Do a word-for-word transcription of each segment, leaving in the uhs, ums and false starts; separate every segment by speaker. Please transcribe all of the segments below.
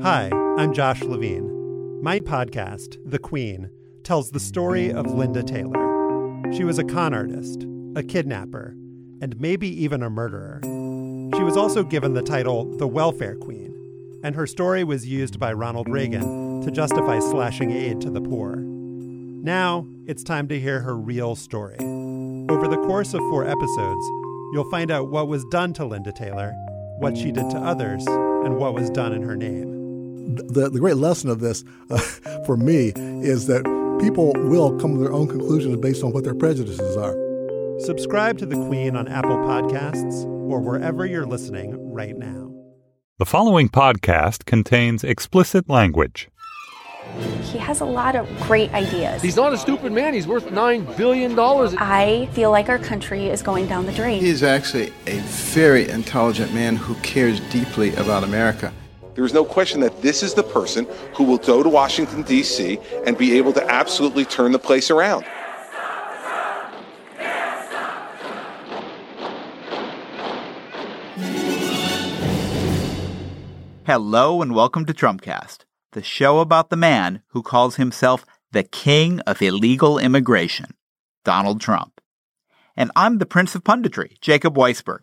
Speaker 1: Hi, I'm Josh Levine. My podcast, The Queen, tells the story of Linda Taylor. She was a con artist, a kidnapper, and maybe even a murderer. She was also given the title the Welfare Queen, and her story was used by Ronald Reagan to justify slashing aid to the poor. Now, it's time to hear her real story. Over the course of four episodes, you'll find out what was done to Linda Taylor, what she did to others, and what was done in her name.
Speaker 2: The, the great lesson of this, uh, for me, is that people will come to their own conclusions based on what their prejudices are.
Speaker 1: Subscribe to The Queen on Apple Podcasts or wherever you're listening right now.
Speaker 3: The following podcast contains explicit language.
Speaker 4: He has a lot of great ideas.
Speaker 5: He's not a stupid man. He's worth nine billion dollars.
Speaker 4: I feel like our country is going down the drain.
Speaker 6: He's actually a very intelligent man who cares deeply about America.
Speaker 7: There is no question that this is the person who will go to Washington, D C and be able to absolutely turn the place around.
Speaker 8: Hello and welcome to Trumpcast, the show about the man who calls himself the king of illegal immigration, Donald Trump. And I'm the prince of punditry, Jacob Weisberg.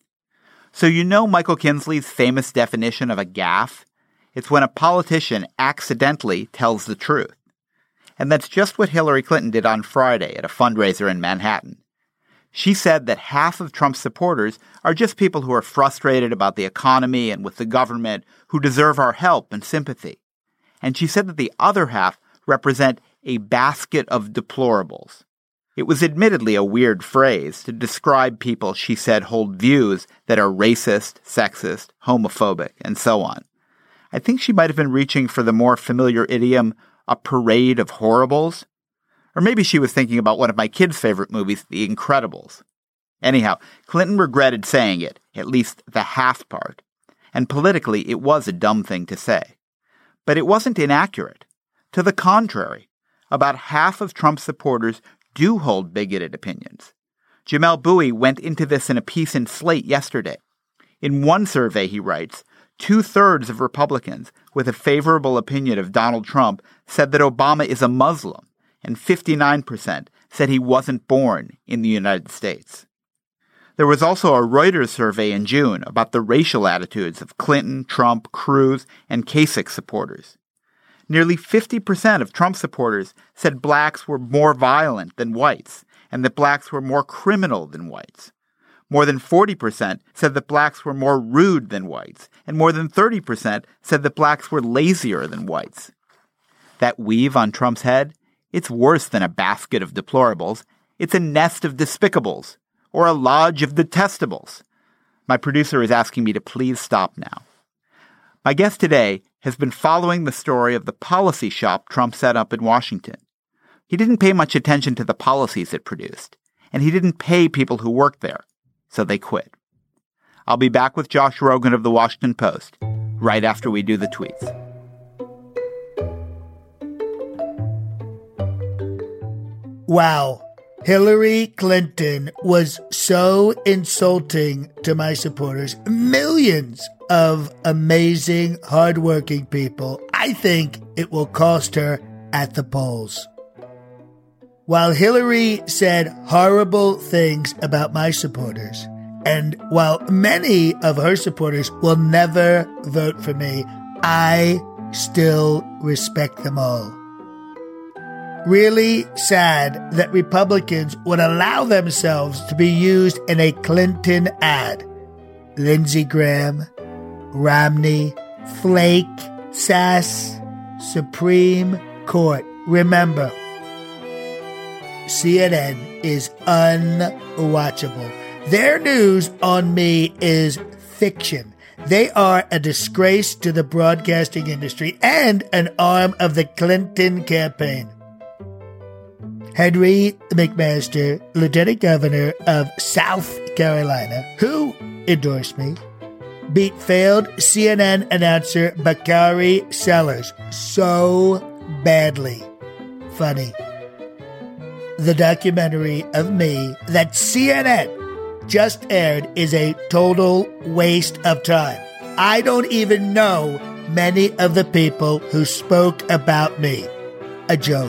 Speaker 8: So you know Michael Kinsley's famous definition of a gaffe? It's when a politician accidentally tells the truth. And that's just what Hillary Clinton did on Friday at a fundraiser in Manhattan. She said that half of Trump's supporters are just people who are frustrated about the economy and with the government, who deserve our help and sympathy. And she said that the other half represent a basket of deplorables. It was admittedly a weird phrase to describe people she said hold views that are racist, sexist, homophobic, and so on. I think she might have been reaching for the more familiar idiom, a parade of horribles. Or maybe she was thinking about one of my kids' favorite movies, The Incredibles. Anyhow, Clinton regretted saying it, at least the half part. And politically, it was a dumb thing to say. But it wasn't inaccurate. To the contrary, about half of Trump's supporters do hold bigoted opinions. Jamel Bouie went into this in a piece in Slate yesterday. In one survey, he writes, two-thirds of Republicans with a favorable opinion of Donald Trump said that Obama is a Muslim, and fifty-nine percent said he wasn't born in the United States. There was also a Reuters survey in June about the racial attitudes of Clinton, Trump, Cruz, and Kasich supporters. Nearly fifty percent of Trump supporters said blacks were more violent than whites, and that blacks were more criminal than whites. More than forty percent said that blacks were more rude than whites, and more than thirty percent said that blacks were lazier than whites. That weave on Trump's head? It's worse than a basket of deplorables. It's a nest of despicables, or a lodge of detestables. My producer is asking me to please stop now. My guest today has been following the story of the policy shop Trump set up in Washington. He didn't pay much attention to the policies it produced, and he didn't pay people who worked there, so they quit. I'll be back with Josh Rogin of The Washington Post right after we do the tweets.
Speaker 9: Wow. Hillary Clinton was so insulting to my supporters. Millions of amazing, hardworking people. I think it will cost her at the polls. While Hillary said horrible things about my supporters, and while many of her supporters will never vote for me, I still respect them all. Really sad that Republicans would allow themselves to be used in a Clinton ad. Lindsey Graham, Romney, Flake, Sass, Supreme Court. Remember, C N N is unwatchable. Their news on me is fiction. They are a disgrace to the broadcasting industry and an arm of the Clinton campaign. Henry McMaster, Lieutenant Governor of South Carolina, who endorsed me, beat failed C N N announcer Bakari Sellers so badly. Funny. The documentary of me that C N N just aired is a total waste of time. I don't even know many of the people who spoke about me. A joke.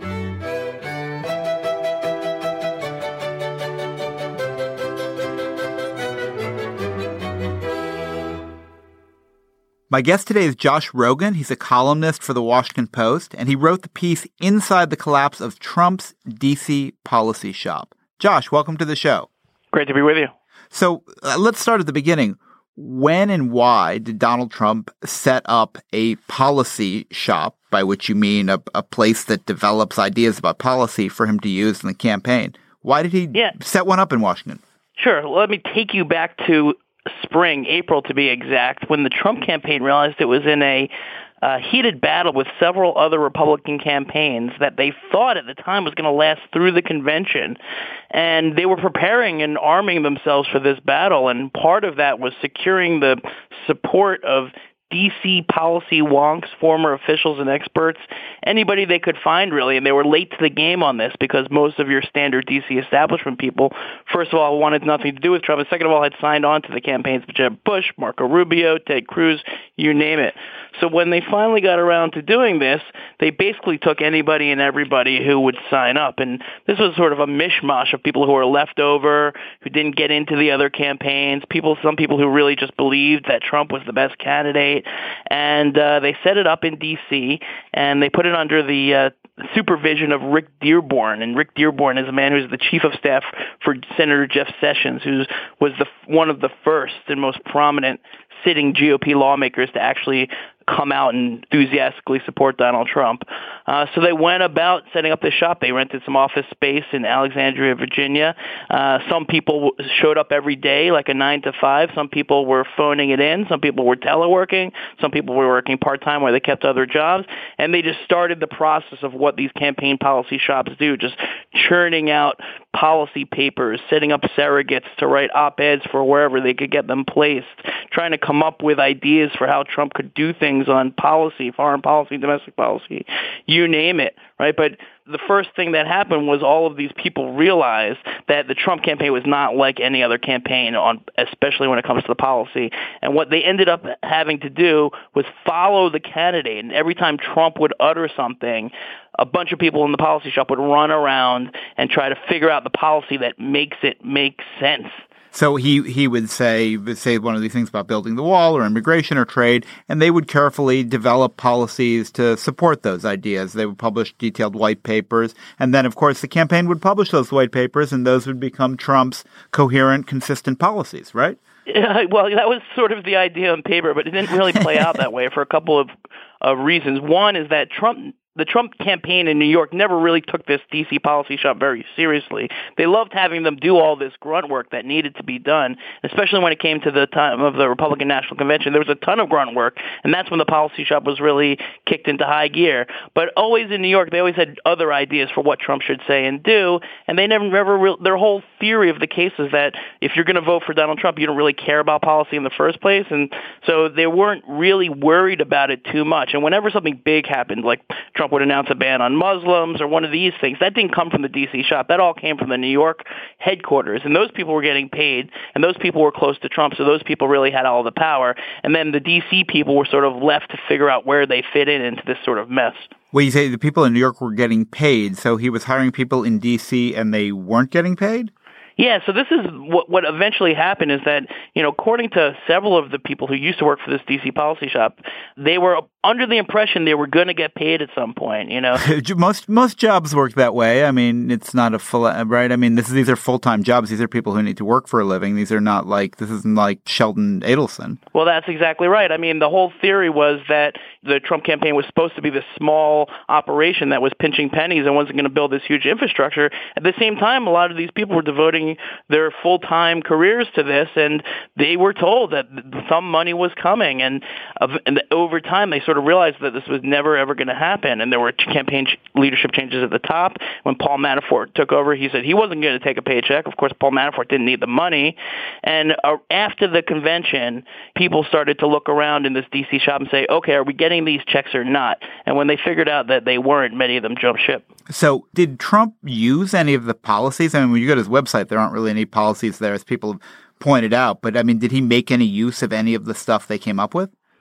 Speaker 8: My guest today is Josh Rogin. He's a columnist for The Washington Post, and he wrote the piece Inside the Collapse of Trump's D C Policy Shop. Josh, welcome to the show.
Speaker 10: Great to be with you.
Speaker 8: So uh, let's start at the beginning. When and why did Donald Trump set up a policy shop, by which you mean a, a place that develops ideas about policy for him to use in the campaign? Why did he yeah. set one up in Washington?
Speaker 10: Sure. Let me take you back to spring, April to be exact, when the Trump campaign realized it was in a uh, heated battle with several other Republican campaigns that they thought at the time was going to last through the convention. And they were preparing and arming themselves for this battle. And part of that was securing the support of D C policy wonks, former officials and experts, anybody they could find, really. And they were late to the game on this because most of your standard D C establishment people, first of all, wanted nothing to do with Trump, and second of all, had signed on to the campaigns of Jeb Bush, Marco Rubio, Ted Cruz, you name it. So when they finally got around to doing this, they basically took anybody and everybody who would sign up. And this was sort of a mishmash of people who were left over, who didn't get into the other campaigns, people, some people who really just believed that Trump was the best candidate. And uh, they set it up in D C, and they put it under the uh, supervision of Rick Dearborn. And Rick Dearborn is a man who's the chief of staff for Senator Jeff Sessions, who was the one of the first and most prominent sitting G O P lawmakers to actually come out and enthusiastically support Donald Trump. Uh, so they went about setting up this shop. They rented some office space in Alexandria, Virginia. Uh, some people showed up every day, like a nine to five. Some people were phoning it in. Some people were teleworking. Some people were working part-time where they kept other jobs. And they just started the process of what these campaign policy shops do, just churning out policy papers, setting up surrogates to write op-eds for wherever they could get them placed, trying to come up with ideas for how Trump could do things on policy, foreign policy, domestic policy, you name it, right? But the first thing that happened was all of these people realized that the Trump campaign was not like any other campaign, on, especially when it comes to the policy. And what they ended up having to do was follow the candidate. And every time Trump would utter something, a bunch of people in the policy shop would run around and try to figure out the policy that makes it make sense.
Speaker 8: So he, he would say say one of these things about building the wall or immigration or trade, and they would carefully develop policies to support those ideas. They would publish detailed white papers, and then, of course, the campaign would publish those white papers, and those would become Trump's coherent, consistent policies, right?
Speaker 10: Yeah, well, that was sort of the idea on paper, but it didn't really play out that way for a couple of uh, reasons. One is that Trump... The Trump campaign in New York never really took this D C policy shop very seriously. They loved having them do all this grunt work that needed to be done, especially when it came to the time of the Republican National Convention. There was a ton of grunt work, and that's when the policy shop was really kicked into high gear. But always in New York, they always had other ideas for what Trump should say and do, and they never, never re- their whole theory of the case is that if you're going to vote for Donald Trump, you don't really care about policy in the first place, and so they weren't really worried about it too much. And whenever something big happened, like Trump would announce a ban on Muslims or one of these things, that didn't come from the D C shop. That all came from the New York headquarters. And those people were getting paid, and those people were close to Trump, so those people really had all the power. And then the D C people were sort of left to figure out where they fit in into this sort of mess.
Speaker 8: Well, you say the people in New York were getting paid, so he was hiring people in D C and they weren't getting paid?
Speaker 10: Yeah, so this is what what eventually happened is that, you know, according to several of the people who used to work for this D C policy shop, they were under the impression they were going to get paid at some point, you know.
Speaker 8: most most jobs work that way. I mean, it's not a full, right? I mean, this is, these are full-time jobs. These are people who need to work for a living. These are not like, this isn't like Sheldon Adelson.
Speaker 10: Well, that's exactly right. I mean, the whole theory was that the Trump campaign was supposed to be this small operation that was pinching pennies and wasn't going to build this huge infrastructure. At the same time, a lot of these people were devoting their full-time careers to this, and they were told that some money was coming. And, and over time, they sort of realized that this was never, ever going to happen. And there were campaign leadership changes at the top. When Paul Manafort took over, he said he wasn't going to take a paycheck. Of course, Paul Manafort didn't need the money. And uh, after the convention, people started to look around in this D C shop and say, okay, are we getting these checks or not? And when they figured out that they weren't, many of them jumped ship.
Speaker 8: So did Trump use any of the policies? I mean, when you go to his website, there aren't really any policies there, as people have pointed out. But, I mean, did he make any use of any of the stuff they came up with?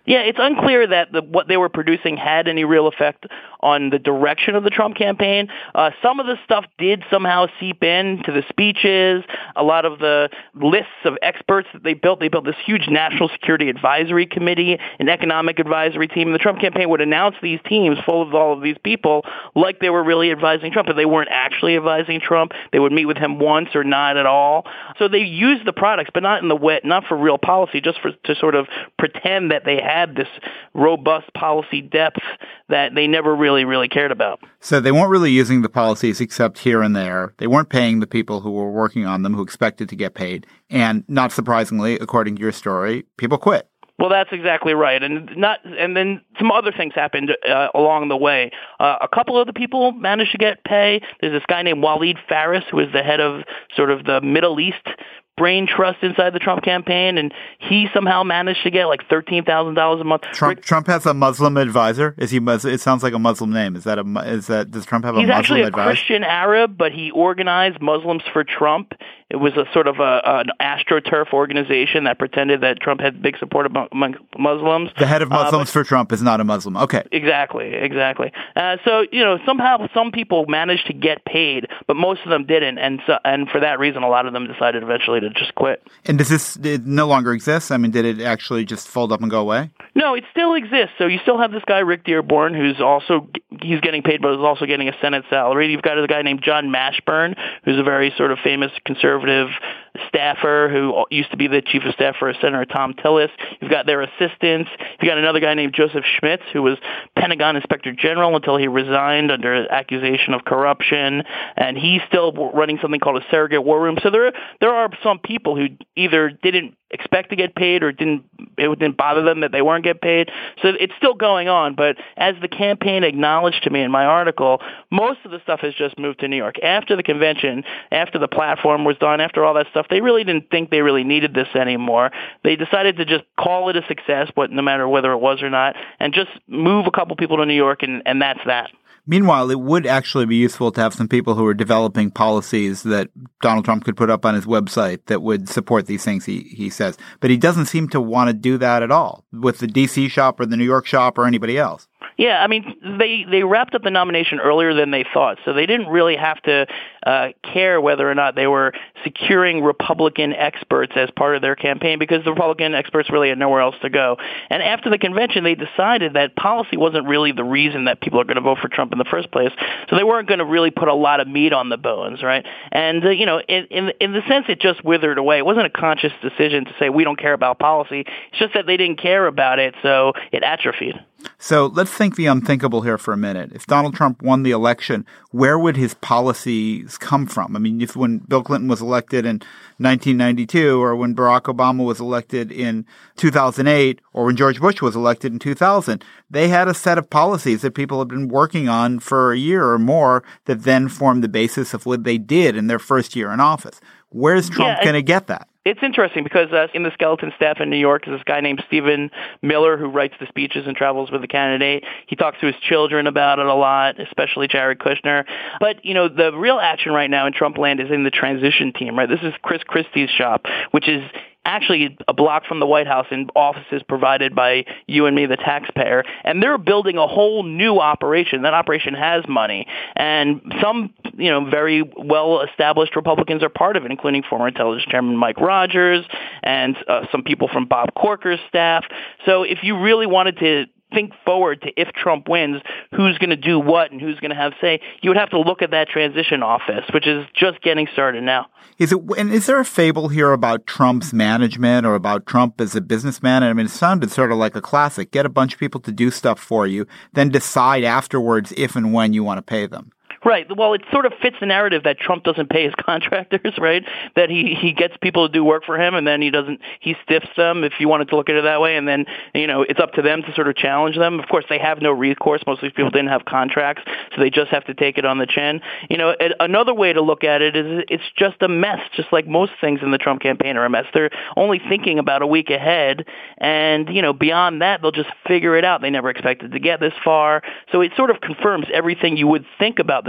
Speaker 10: Yeah, it's unclear that the, what they were producing had any real effect on the direction of the Trump campaign. Uh, some of the stuff did somehow seep in to the speeches. A lot of the lists of experts that they built, they built this huge National Security Advisory Committee, an economic advisory team. The Trump campaign would announce these teams full of all of these people like they were really advising Trump, but they weren't actually advising Trump. They would meet with him once or not at all. So they used the products, but not in the way, not for real policy, just for to sort of pretend that they had had this robust policy depth that they never really, really cared about.
Speaker 8: So they weren't really using the policies except here and there. They weren't paying the people who were working on them, who expected to get paid. And not surprisingly, according to your story, people quit.
Speaker 10: Well, that's exactly right, and not, and then some other things happened uh, along the way. Uh, a couple of the people managed to get pay. There's this guy named Waleed Faris, who is the head of sort of the Middle East brain trust inside the Trump campaign, and he somehow managed to get like thirteen thousand dollars a month.
Speaker 8: Trump
Speaker 10: Rick,
Speaker 8: Trump has a Muslim advisor. Is he? It sounds like a Muslim name. Is that a? Is that? Does Trump have a
Speaker 10: Muslim advisor? He's actually a Christian Arab, but he organized Muslims for Trump. It was a sort of a, an AstroTurf organization that pretended that Trump had big support among, among Muslims.
Speaker 8: The head of Muslims uh, but,
Speaker 10: for
Speaker 8: Trump is not a Muslim. Okay.
Speaker 10: Exactly, exactly. Uh, so, you know, somehow some people managed to get paid, but most of them didn't. And so, and for that reason, a lot of them decided eventually to just quit.
Speaker 8: And does this it no longer exist? I mean, did it actually just fold up and go away?
Speaker 10: No, it still exists. So you still have this guy, Rick Dearborn, who's also, he's getting paid, but is also getting a Senate salary. You've got a guy named John Mashburn, who's a very sort of famous conservative staffer who used to be the chief of staff for Senator Thom Tillis. You've got their assistants. You've got another guy named Joseph Schmitz, who was Pentagon Inspector General until he resigned under accusation of corruption. And he's still running something called a surrogate war room. So there, there are some people who either didn't expect to get paid or didn't it didn't bother them that they weren't get paid. So it's still going on. But as the campaign acknowledged to me in my article, most of the stuff has just moved to New York. After the convention, after the platform was done, after all that stuff, they really didn't think they really needed this anymore. They decided to just call it a success, but no matter whether it was or not, and just move a couple people to New York, and, and that's that.
Speaker 8: Meanwhile, it would actually be useful to have some people who are developing policies that Donald Trump could put up on his website that would support these things he, he says. But he doesn't seem to want to do that at all with the D C shop or the New York shop or anybody else.
Speaker 10: Yeah, I mean, they, they wrapped up the nomination earlier than they thought, so they didn't really have to uh, care whether or not they were securing Republican experts as part of their campaign, because the Republican experts really had nowhere else to go. And after the convention, they decided that policy wasn't really the reason that people are going to vote for Trump in the first place, so they weren't going to really put a lot of meat on the bones, right? And, uh, you know, in, in, in the sense it just withered away. It wasn't a conscious decision to say we don't care about policy. It's just that they didn't care about it, so it atrophied.
Speaker 8: So let's think the unthinkable here for a minute. If Donald Trump won the election, where would his policies come from? I mean, if when Bill Clinton was elected in nineteen ninety-two, or when Barack Obama was elected in two thousand eight, or when George Bush was elected in two thousand, they had a set of policies that people had been working on for a year or more that then formed the basis of what they did in their first year in office. Where's Trump yeah, going to get that?
Speaker 10: It's interesting because uh, in the skeleton staff in New York is this guy named Stephen Miller who writes the speeches and travels with the candidate. He talks to his children about it a lot, especially Jared Kushner. But, you know, the real action right now in Trump land is in the transition team, right? This is Chris Christie's shop, which is actually a block from the White House in offices provided by you and me, the taxpayer. And they're building a whole new operation. That operation has money. And some, you know, very well-established Republicans are part of it, including former Intelligence Chairman Mike Rogers and uh, some people from Bob Corker's staff. So if you really wanted to think forward to if Trump wins, who's going to do what and who's going to have say, you would have to look at that transition office, which is just getting started now.
Speaker 8: Is it? And is there a fable here about Trump's management or about Trump as a businessman? I mean, it sounded sort of like a classic. Get a bunch of people to do stuff for you, then decide afterwards if and when you want to pay them.
Speaker 10: Right. Well, it sort of fits the narrative that Trump doesn't pay his contractors, right? That he, he gets people to do work for him, and then he doesn't, he stiffs them, if you wanted to look at it that way, and then, you know, it's up to them to sort of challenge them. Of course, they have no recourse. Most of these people didn't have contracts, so they just have to take it on the chin. You know, it, another way to look at it is it's just a mess, just like most things in the Trump campaign are a mess. They're only thinking about a week ahead, and, you know, beyond that, they'll just figure it out. They never expected to get this far. So it sort of confirms everything you would think about the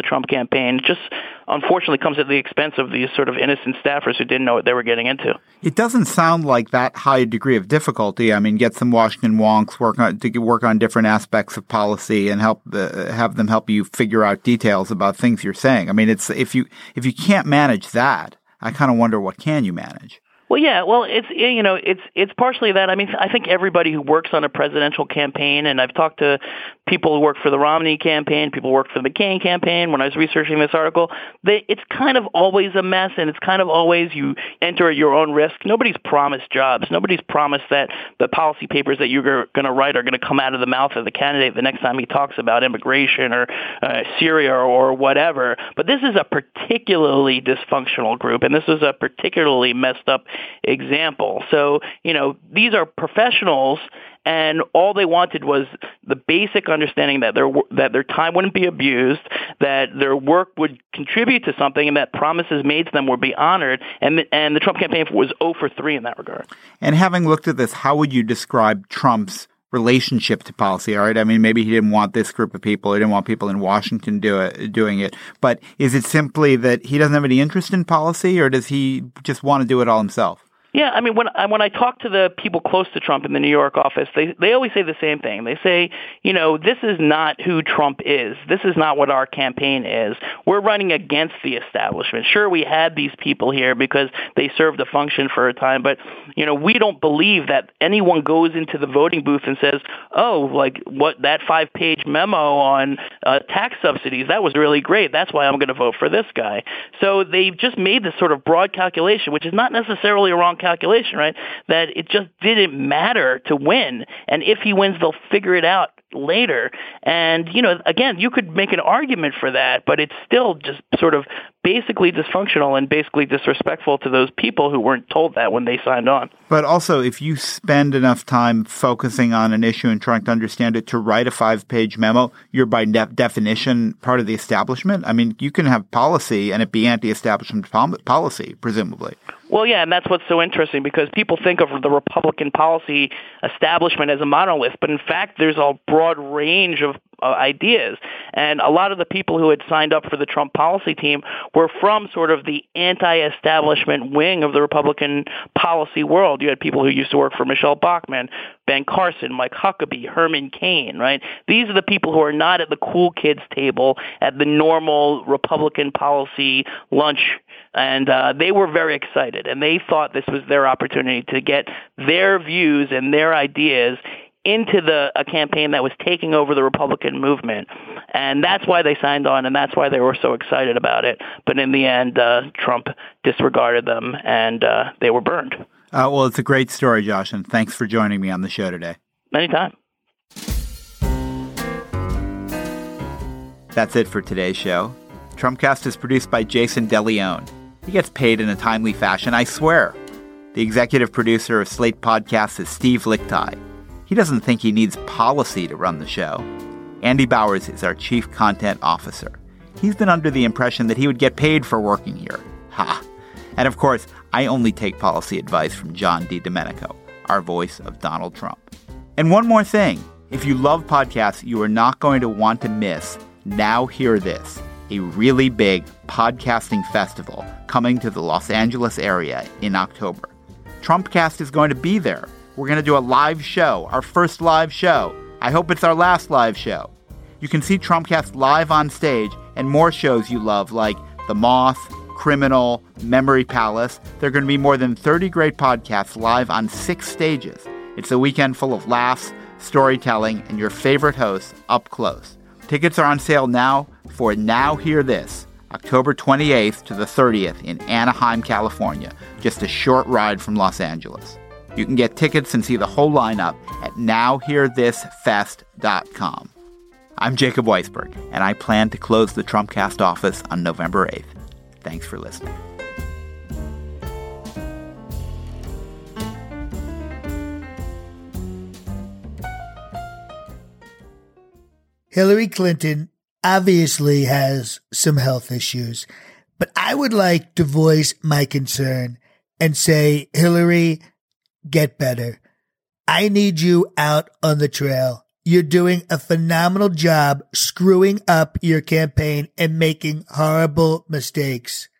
Speaker 10: Trump campaign. It just unfortunately comes at the expense of these sort of innocent staffers who didn't know what they were getting into.
Speaker 8: It doesn't sound like that high a degree of difficulty. I mean, get some Washington wonks, work on to work on different aspects of policy, and help uh, have them help you figure out details about things you're saying. I mean, it's if you if you can't manage that, I kind of wonder what can you manage.
Speaker 10: Well, yeah, well, it's, you know, it's it's partially that. I mean, I think everybody who works on a presidential campaign, and I've talked to people who work for the Romney campaign, people who work for the McCain campaign when I was researching this article, they, it's kind of always a mess, and it's kind of always you enter at your own risk. Nobody's promised jobs. Nobody's promised that the policy papers that you're going to write are going to come out of the mouth of the candidate the next time he talks about immigration or uh, Syria or, or whatever. But this is a particularly dysfunctional group, and this is a particularly messed up example. So, you know, these are professionals, and all they wanted was the basic understanding that their that their time wouldn't be abused, that their work would contribute to something, and that promises made to them would be honored. And the, and the Trump campaign was zero for three in that regard.
Speaker 8: And having looked at this, how would you describe Trump's relationship to policy? All right. I mean, maybe he didn't want this group of people. He didn't want people in Washington do it, doing it. But is it simply that he doesn't have any interest in policy, or does he just want to do it all himself?
Speaker 10: Yeah, I mean, when I, when I talk to the people close to Trump in the New York office, they they always say the same thing. They say, you know, this is not who Trump is. This is not what our campaign is. We're running against the establishment. Sure, we had these people here because they served a function for a time, but, you know, we don't believe that anyone goes into the voting booth and says, oh, like what that five-page memo on uh, tax subsidies, that was really great. That's why I'm going to vote for this guy. So they've just made this sort of broad calculation, which is not necessarily a wrong calculation, right? That it just didn't matter to win. And if he wins, they'll figure it out later. And, you know, again, you could make an argument for that, but it's still just sort of basically dysfunctional and basically disrespectful to those people who weren't told that when they signed on.
Speaker 8: But also, if you spend enough time focusing on an issue and trying to understand it to write a five-page memo, you're by de- definition part of the establishment. I mean, you can have policy and it be anti-establishment pol- policy, presumably.
Speaker 10: Well, yeah, and that's what's so interesting, because people think of the Republican policy establishment as a monolith, but in fact, there's a broad range of uh, ideas. And a lot of the people who had signed up for the Trump policy team were from sort of the anti-establishment wing of the Republican policy world. You had people who used to work for Michelle Bachmann, Ben Carson, Mike Huckabee, Herman Cain, right? These are the people who are not at the cool kids table at the normal Republican policy lunch. And uh, they were very excited, and they thought this was their opportunity to get their views and their ideas into the a campaign that was taking over the Republican movement. And that's why they signed on, and that's why they were so excited about it. But in the end, uh, Trump disregarded them, and uh, they were burned.
Speaker 8: Uh, well, it's a great story, Josh, and thanks for joining me on the show today.
Speaker 10: Anytime.
Speaker 8: That's it for today's show. Trumpcast is produced by Jason DeLeon. He gets paid in a timely fashion, I swear. The executive producer of Slate Podcasts is Steve Lickteig. He doesn't think he needs policy to run the show. Andy Bowers is our chief content officer. He's been under the impression that he would get paid for working here. Ha! And of course, I only take policy advice from John DiDomenico, our voice of Donald Trump. And one more thing. If you love podcasts, you are not going to want to miss Now Hear This, a really big podcasting festival coming to the Los Angeles area in October. Trumpcast is going to be there. We're going to do a live show, our first live show. I hope it's our last live show. You can see Trumpcast live on stage and more shows you love like The Moth, Criminal, Memory Palace. There are going to be more than thirty great podcasts live on six stages. It's a weekend full of laughs, storytelling, and your favorite hosts up close. Tickets are on sale now for Now Hear This, October twenty-eighth to the thirtieth in Anaheim, California, just a short ride from Los Angeles. You can get tickets and see the whole lineup at now hear this fest dot com. I'm Jacob Weisberg, and I plan to close the Trumpcast office on November eighth. Thanks for listening.
Speaker 9: Hillary Clinton obviously has some health issues, but I would like to voice my concern and say, Hillary, get better. I need you out on the trail. you're doing a phenomenal job screwing up your campaign and making horrible mistakes.